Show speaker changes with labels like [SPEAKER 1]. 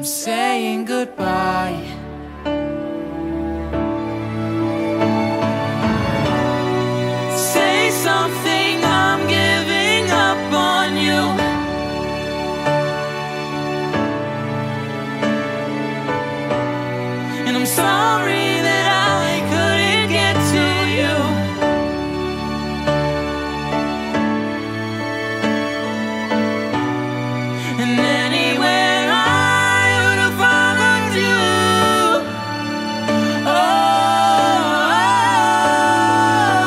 [SPEAKER 1] I'm saying goodbye. Say something, I'm giving up on you. And I'm sorry that I couldn't get to you. And